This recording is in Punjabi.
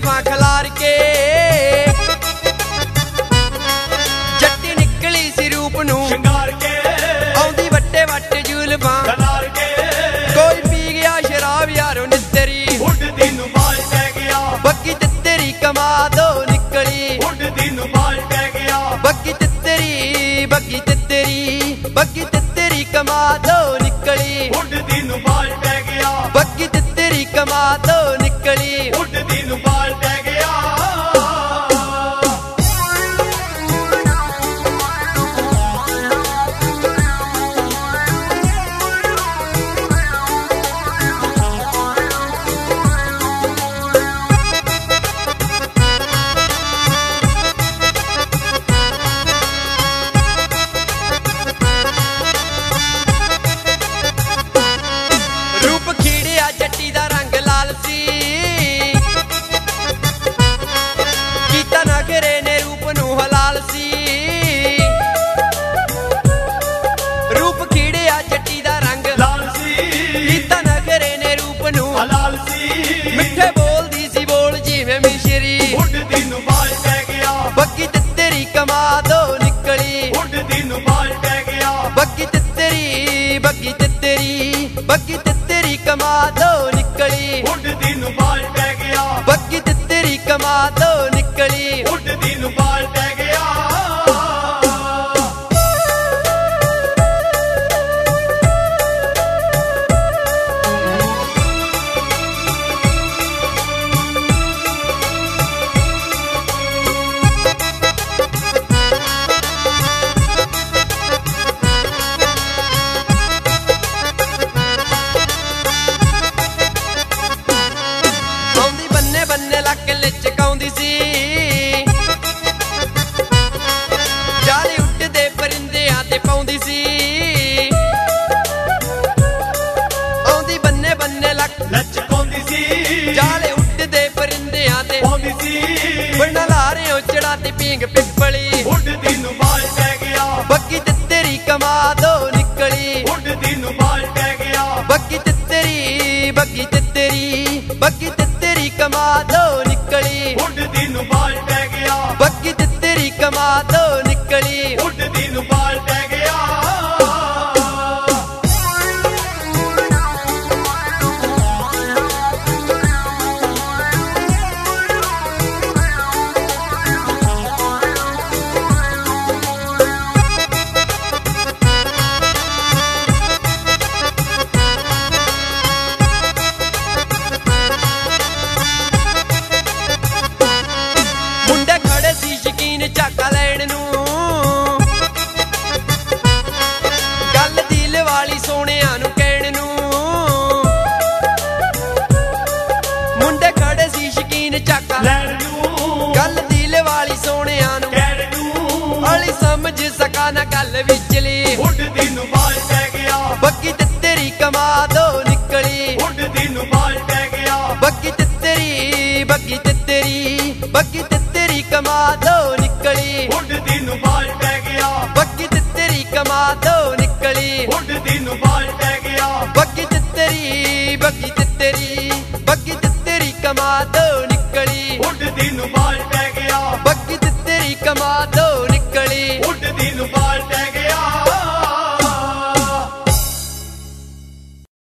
जुल्फां खलार के जट्टी निकली सी रूप नूं शिंगार के आउंदी वट्टे वट जुल्फां खलार के कोई पी गया शराब यारो नित्तरी उड़दी नूं बाल पै गया बग्गी तित्तरी कमादो निकली उड़दी नूं बाल पै गया बग्गी तित्तरी बग्गी तित्तरी बग्गी तित्तरी कमादो निकली उड़दी नूं बाल पै गया बग्गी तित्तरी कमादो निकली उड़दी नूं बाल पै गया रूप खीड़िया जट्टी दा रंग लाल सी कीता नखरे ने रूप नूं हलाल सी रूप खीड़िया जट्टी दा रंग लाल सी कीता नखरे ने रूप नूं हलाल सी मिठे बोलदी सी बोल जिवें मिश्री उड़दी नूं बाल पै गया बग्गी तित्तरी कमादो निकली उड़दी नूं बाल पै गया बग्गी तित्तरी बग्गी तित्तरी बग्गी तित्तरी कमादो निकली उड़दी नूं बाल पै गया बग्गी तित्तरी कमादो निकली उड़दी नूं बाल पै गया ਆਉਂਦੀ ਬੰਨੇ ਬੰਨੇ ਲੱਕ ਲਚਕਾਉਂਦੀ ਸੀ ਜਾਲੇ ਉੱਡਦੇ ਪਰਿੰਦਿਆਂ ਤੇ ਪਾਉਂਦੀ ਸੀ ਆਉਂਦੀ ਬੰਨੇ ਬੰਨੇ ਲੱਕ ਲਚਕਾਉਂਦੀ ਸੀ ਜਾਲੇ ਉੱਡਦੇ ਪਰਿੰਦਿਆਂ ਤੇ ਪਾਉਂਦੀ ਸੀ ਬਣਾ ਲਾਰਿਓ ਚੜਾ ਤੇ ਪੀਂਗ ਪਿੱਪਲੀ ਉੜਦੀ ਨੂੰ ਬਾਲ ਪੈ ਗਿਆ ਬੱਗੀ ਤਿੱਤਰੀ ਕਮਾਦੋ ਨਿਕਲੀ ਉੜਦੀ ਨੂੰ ਬਾਲ ਪੈ ਗਿਆ ਬੱਗੀ ਤਿੱਤਰੀ ਬੱਗੀ ਤਿੱਤਰੀ ਬੱਗੀ ਤਿੱਤਰੀ ਕਮਾਦੋ ਨਿਕਲੀ ਉੜਦੀ ਨੂੰ ਬਾਲ ਪੈ ਗਿਆ ਬੱਗੀ ਤਿੱਤਰੀ ਕਮਾਦੋ ਨਿਕਲੀ ਉੜਦੀ ਨੂੰ ਬਾਲ ਪੈ ਗਿਆ ਮੁੰਡੇ ਖੜੇ ਸੀ ਸ਼ਕੀਨ ਝਾਕਾ ਲੈਣ ਨੂੰ ਗੱਲ ਦਿਲ ਵਾਲੀ ਸੋਹਣਿਆਂ ਨੂੰ ਕਹਿਣ ਨੂੰ ਮੁੰਡੇ ਖੜੇ ਸੀ ਸ਼ਕੀਨ ਝਾਕਾ ਲੈਣ ਨੂੰ ਗੱਲ ਦਿਲ ਵਾਲੀ ਸੋਹਣਿਆਂ ਨੂੰ ਕਹਿਣ ਨੂੰ ਵਾਲੀ ਸਮਝ ਸਕਾ ਨਾ ਗੱਲ ਵਿਚਲੀ ਉੜਦੀ ਨੂੰ ਬਾਲ ਪੈ ਗਿਆ ਬੱਗੀ ਤਿੱਤਰੀ ਕਮਾਦੋ ਨਿਕਲੀ ਉੜਦੀ ਨੂੰ ਬਾਲ ਪੈ ਗਿਆ ਬੱਗੀ ਤਿੱਤਰੀ ਬੱਗੀ ਤਿੱਤਰੀ ਬੱਗੀ ਤਿੱਤਰੀ ਕਮਾਦੋ ਨਿਕਲੀ ਉੜਦੀ ਨੂੰ ਬਾਲ ਪੈ ਗਿਆ ਬੱਗੀ ਤਿੱਤਰੀ ਕਮਾਦੋ ਨਿਕਲੀ ਉੜਦੀ ਨੂੰ ਬਾਲ ਪੈ ਗਿਆ ਬੱਗੀ ਤਿੱਤਰੀ ਬੱਗੀ ਤਿੱਤਰੀ ਬੱਗੀ ਤਿੱਤਰੀ ਕਮਾਦੋ ਨਿਕਲੀ ਉੜਦੀ ਨੂੰ ਬਾਲ ਪੈ ਗਿਆ ਬੱਗੀ ਤਿੱਤਰੀ ਕਮਾਦੋ ਨਿਕਲੀ